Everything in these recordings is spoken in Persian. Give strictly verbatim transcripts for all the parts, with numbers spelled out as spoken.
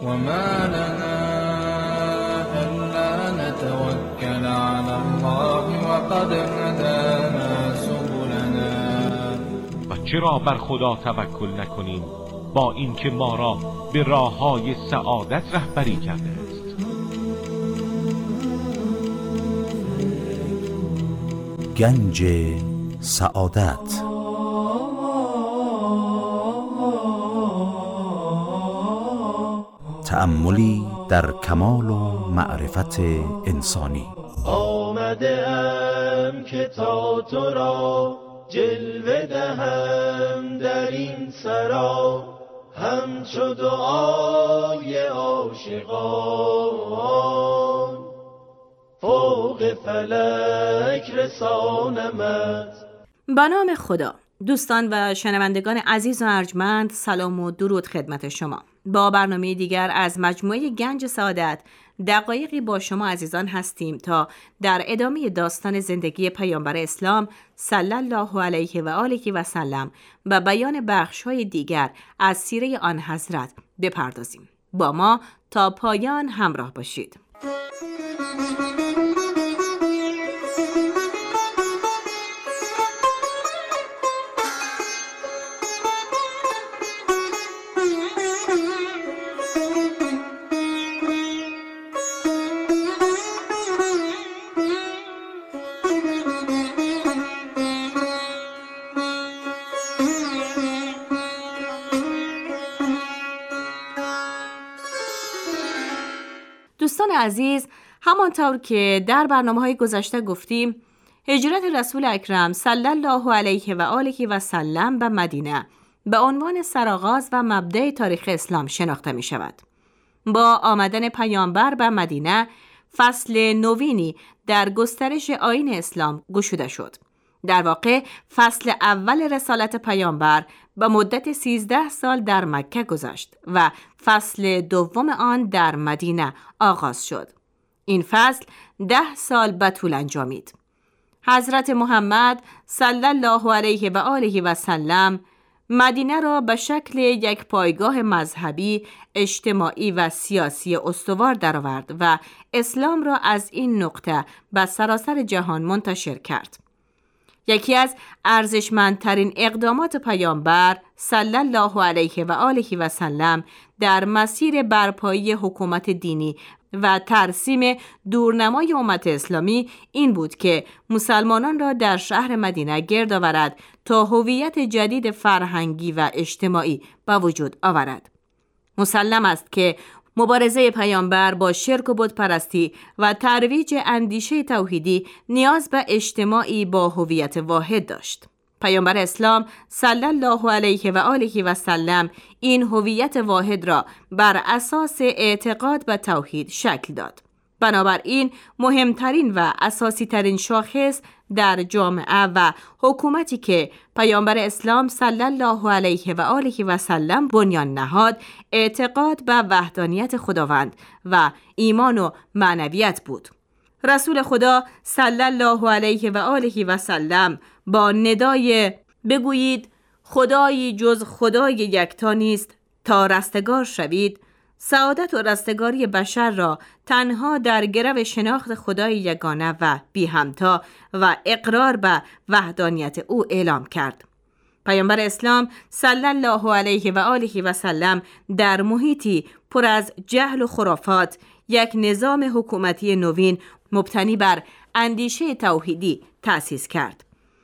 وما لنا ألا نتوكل على الله وقد هدانا سبلنا. و چرا بر خدا توکل نکنیم با اینکه ما را به راه‌های سعادت رهبری کرده است. گنج سعادت. تأملی در کمال و معرفت انسانی. آمده ام که تا تو را جلوه دهم در این سرا، همچو دعای عاشقان فوق فلک رسانمت. به نام خدا. دوستان و شنوندگان عزیز و ارجمند، سلام و درود خدمت شما. با برنامه دیگر از مجموعه گنج سعادت دقایقی با شما عزیزان هستیم تا در ادامه داستان زندگی پیامبر اسلام صلی الله علیه و آله و سلم و بیان بخش‌های دیگر از سیره آن حضرت بپردازیم. با ما تا پایان همراه باشید. دوستان عزیز، همانطور که در برنامه‌های گذشته گفتیم، هجرت رسول اکرم صلی الله علیه و آله و سلم به مدینه به عنوان سرآغاز و مبدأ تاریخ اسلام شناخته می شود. با آمدن پیامبر به مدینه، فصل نوینی در گسترش آیین اسلام گشوده شد. در واقع فصل اول رسالت پیامبر به مدت سیزده سال در مکه گذشت و فصل دوم آن در مدینه آغاز شد. این فصل ده سال به طول انجامید. حضرت محمد صلی الله علیه و آله و سلم مدینه را به شکل یک پایگاه مذهبی، اجتماعی و سیاسی استوار درآورد و اسلام را از این نقطه به سراسر جهان منتشر کرد. یکی از ارزشمندترین اقدامات پیامبر صلی الله علیه و آله و سلم در مسیر برپایی حکومت دینی و ترسیم دورنمای امت اسلامی این بود که مسلمانان را در شهر مدینه گرد آورد تا هویت جدید فرهنگی و اجتماعی به وجود آورد. مسلم است که مبارزه پیامبر با شرک و بت پرستی و ترویج اندیشه توحیدی نیاز به اجتماعی با هویت واحد داشت. پیامبر اسلام صلی الله علیه و آله و سلم این هویت واحد را بر اساس اعتقاد به توحید شکل داد. بنابراین مهمترین و اساسی ترین شاخص در جامعه و حکومتی که پیامبر اسلام صلی الله علیه و آله و سلم بنیان نهاد، اعتقاد به وحدانیت خداوند و ایمان و معنویت بود. رسول خدا صلی الله علیه و آله و سلم با ندای بگویید خدایی جز خدای یکتا نیست تا رستگار شوید، سعادت و رستگاری بشر را تنها در گرو شناخت خدای یگانه و بی همتا و اقرار به وحدانیت او اعلام کرد. پیامبر اسلام صلی الله علیه و آله و سلم در محیطی پر از جهل و خرافات یک نظام حکومتی نوین مبتنی بر اندیشه توحیدی تأسیس کرد.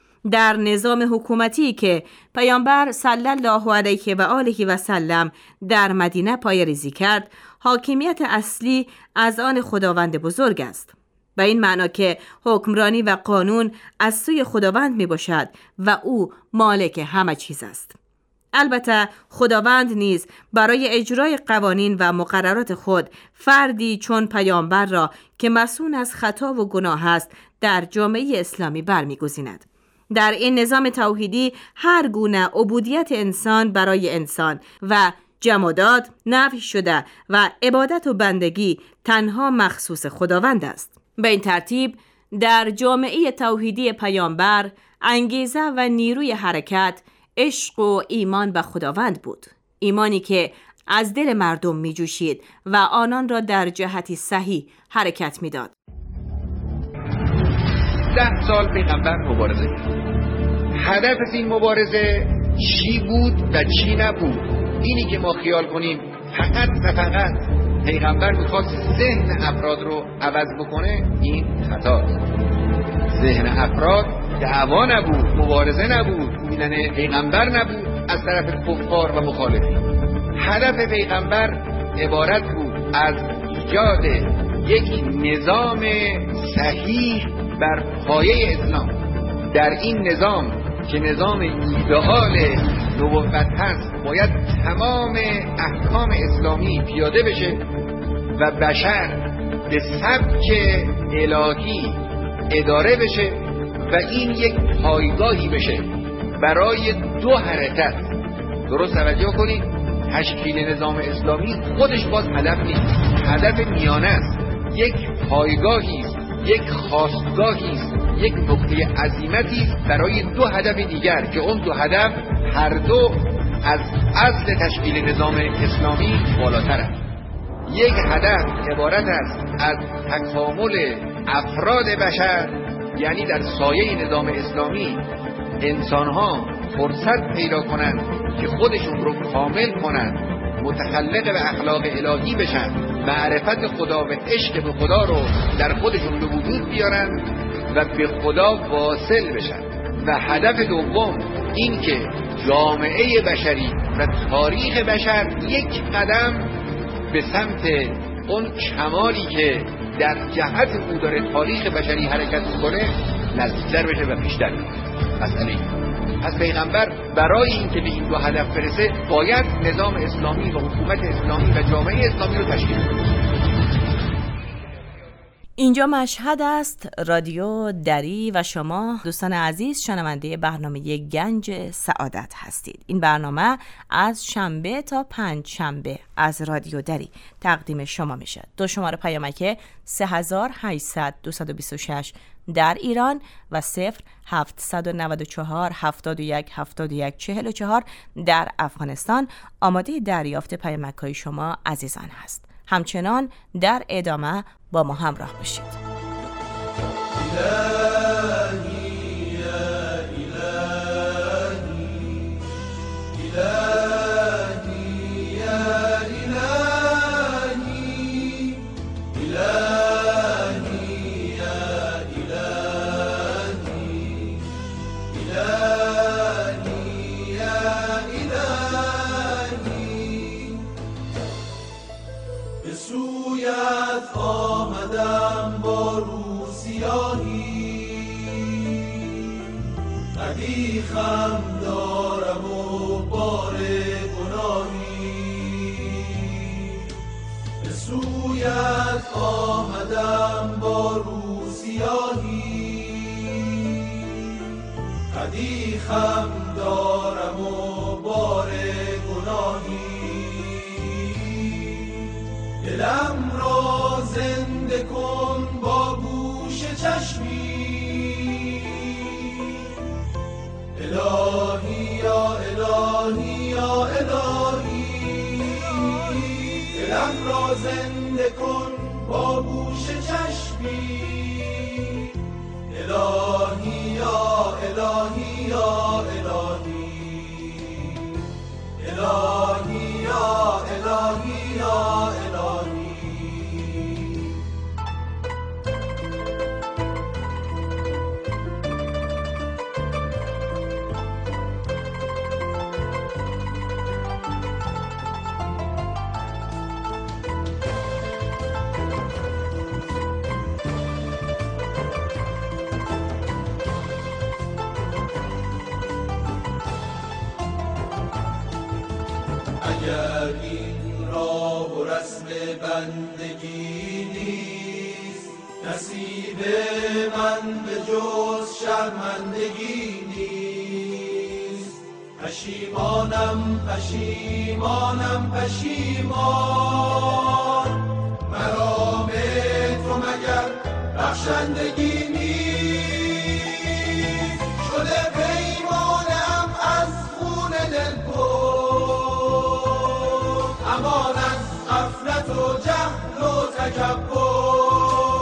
در نظام حکومتی که پیامبر صلی الله علیه و آله و سلم در مدینه پایه‌ریزی کرد، حاکمیت اصلی از آن خداوند بزرگ است. به این معنا که حکمرانی و قانون از سوی خداوند می باشد و او مالک همه چیز است. البته خداوند نیز برای اجرای قوانین و مقررات خود فردی چون پیامبر را که مسئول از خطا و گناه است در جامعه اسلامی برمی‌گزیند. در این نظام توحیدی هر گونه عبودیت انسان برای انسان و جمادات نفی شده و عبادت و بندگی تنها مخصوص خداوند است. به این ترتیب در جامعه توحیدی پیامبر انگیزه و نیروی حرکت عشق و ایمان به خداوند بود. ایمانی که از دل مردم می جوشید و آنان را در جهتی صحیح حرکت می داد. ده سال پیغمبر مبارزه. هدف از این مبارزه چی بود و چی نبود؟ اینی که ما خیال کنیم فقط و فقط پیغمبر میخواست ذهن افراد رو عوض بکنه، این خطاست. ذهن افراد دعوا نبود، مبارزه نبود، بودن پیغمبر نبود از طرف کفار و مخالفین. هدف پیغمبر عبارت بود از ایجاد یک نظام صحیح بر پایه اسلام. در این نظام که نظام ایدئال نبوت هست باید تمام احکام اسلامی پیاده بشه و بشر به سبک الهی اداره بشه و این یک پایگاهی بشه برای دو حرکت. درست توجه کنید، تشکیل نظام اسلامی خودش باز هدف نیست، هدف میانه است، یک پایگاهی است، یک خاستگاهی است، یک نقطه عزیمتی است برای دو هدف دیگر که اون دو هدف هر دو از اصل تشکیل نظام اسلامی بالاترند. یک هدف عبارت است از تکامل افراد بشر، یعنی در سایه نظام اسلامی انسان‌ها فرصت پیدا کنند که خودشون رو کامل کنند، متخلق به اخلاق الهی بشن، معرفت خدا و عشق به خدا رو در خودشون به وجود بیارن و به خدا واصل بشن. و هدف دوم این که جامعه بشری و تاریخ بشر یک قدم به سمت اون کمالی که در جهت او داره تاریخ بشری حرکت میکنه نزدیکتر بشه و بیشتر مسئله. پس پیغمبر برای اینکه به این دو هدف برسه باید نظام اسلامی و حکومت اسلامی و جامعه اسلامی رو تشکیل بده. اینجا مشهد است، رادیو دری و شما دوستان عزیز شنونده برنامه گنج سعادت هستید. این برنامه از شنبه تا پنج شنبه از رادیو دری تقدیم شما میشه. دو شماره پیامک سه هزار و هشتصد دویست و بیست و شش در ایران و صفر هفتصد و نود و چهار هفتاد و یک هفتاد و یک چهل و چهار در افغانستان آماده دریافت پیامک‌های شما عزیزان هست. همچنان در ادامه با ما همراه باشید. الهی یا الهی الهی یا الهی الهی یا الهی الهی یا الهی به سویت آمدم با روسیاهی، قدیخم دارم و بار گناهی. به سویت آمدم با روسیاهی، قدیخم دارم و بار گناهی. دلم را زنده کن با گوش چشمی، الهی یا الهی یا الهی. دلم را زنده کن با گوش چشمی، الهی یا الهی یا الهی الهی یا الهی یا الهی. اگر این راه و رسم بندگی نیست، نصیب من به جز شرمندگی نیست. پشیمانم پشیمانم پشیمان، مرام تو مگر بخشندگی نیست. شده پیمانم از خون دل پر، اما تکبر،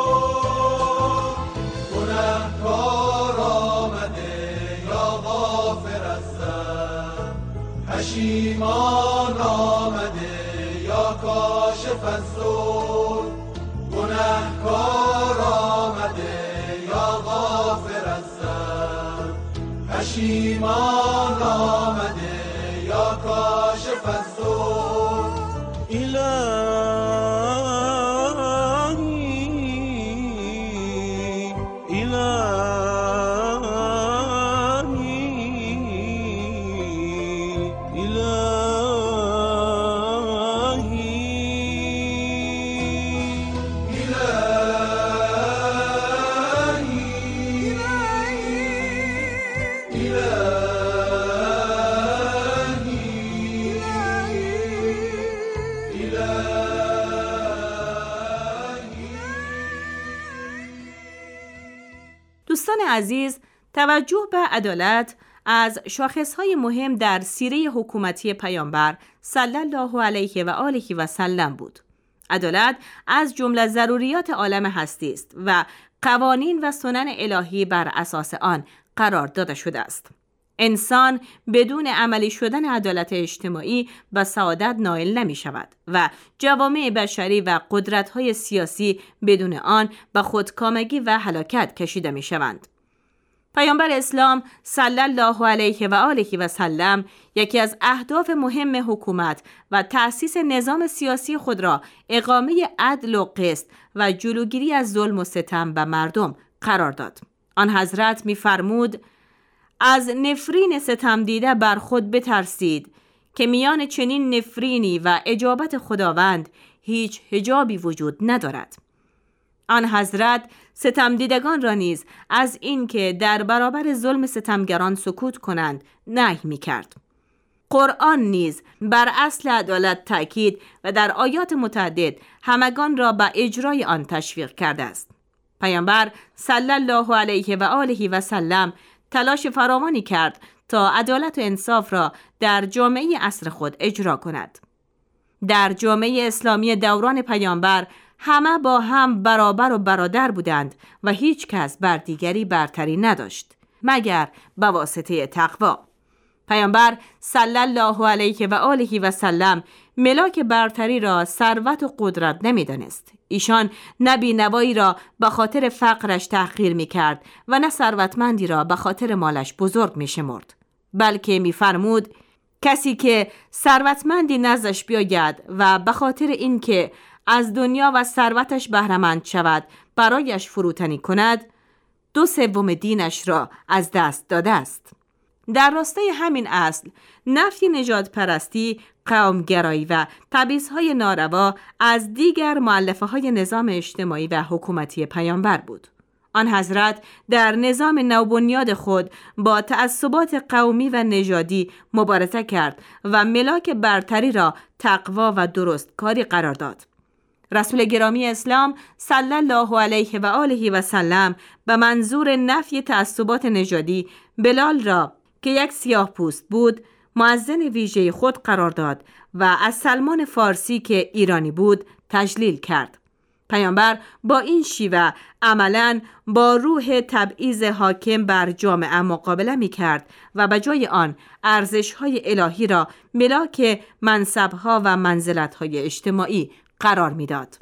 گنهکار آمده یا غافر از ذنب، پشیمان آمده یا کاشف از ظلم، گنهکار آمده یا غافر از ذنب، پشیمان آمده یا کاشف از ظلم. الهی الهی دوستان عزیز، توجه به عدالت از شاخصهای مهم در سیره حکومتی پیامبر صلی الله علیه و آله و سلم بود. عدالت از جمله ضروریات عالم هستی است و قوانین و سنن الهی بر اساس آن قرار داده شده است. انسان بدون عملی شدن عدالت اجتماعی به سعادت نائل نمی شود و جوامع بشری و قدرت‌های سیاسی بدون آن به خودکامگی و هلاکت کشیده می شوند. پیامبر اسلام صلی الله علیه و آله و سلم یکی از اهداف مهم حکومت و تأسیس نظام سیاسی خود را اقامه عدل و قسط و جلوگیری از ظلم و ستم به مردم قرار داد. آن حضرت می فرمود: از نفرین ستم دیده بر خود بترسید که میان چنین نفرینی و اجابت خداوند هیچ حجابی وجود ندارد. آن حضرت ستم دیدگان را نیز از این که در برابر ظلم ستمگران سکوت کنند نهی می کرد. قرآن نیز بر اصل عدالت تأکید و در آیات متعدد همگان را به اجرای آن تشویق کرده است. پیامبر صلی الله علیه و آله و سلم تلاش فراوانی کرد تا عدالت و انصاف را در جامعه عصر خود اجرا کند. در جامعه اسلامی دوران پیامبر همه با هم برابر و برادر بودند و هیچ کس بر دیگری برتری نداشت مگر به واسطه تقوا. پیامبر صلی الله علیه و آله و سلم ملاک برتری را ثروت و قدرت نمی‌دانست. ایشان نه بی‌نوایی را به خاطر فقرش تحقیر می‌کرد و نه ثروتمندی را به خاطر مالش بزرگ می‌شمرد، بلکه می‌فرمود کسی که ثروتمندی نزدش بیاید و به خاطر اینکه از دنیا و ثروتش بهره‌مند شود برایش فروتنی کند، دو سوم دینش را از دست داده است. در راستای همین اصل، نفی نژاد پرستی، قومگرایی و تبعیض‌های ناروا از دیگر مؤلفه‌های نظام اجتماعی و حکومتی پیامبر بود. آن حضرت در نظام نوبنیاد خود با تعصبات قومی و نژادی مبارزه کرد و ملاک برتری را تقوا و درستکاری قرار داد. رسول گرامی اسلام صلی الله علیه و آله و سلم به منظور نفی تعصبات نژادی بلال را که یک سیاه پوست بود مؤذن ویژه خود قرار داد و از سلمان فارسی که ایرانی بود تجلیل کرد. پیامبر با این شیوه عملاً با روح تبعیض حاکم بر جامعه مقابله می کرد و به جای آن ارزش‌های الهی را ملاک منصب‌ها و منزلت‌های اجتماعی قرار می داد.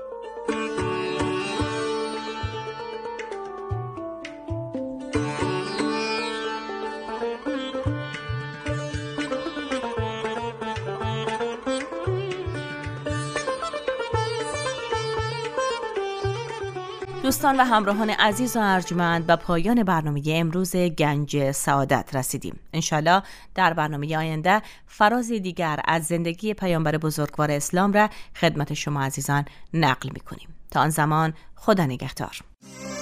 دوستان و همراهان عزیز و ارجمند، به پایان برنامه امروز گنج سعادت رسیدیم. انشالله در برنامه آینده فراز دیگر از زندگی پیامبر بزرگوار اسلام را خدمت شما عزیزان نقل می‌کنیم. تا آن زمان خدا نگهدار.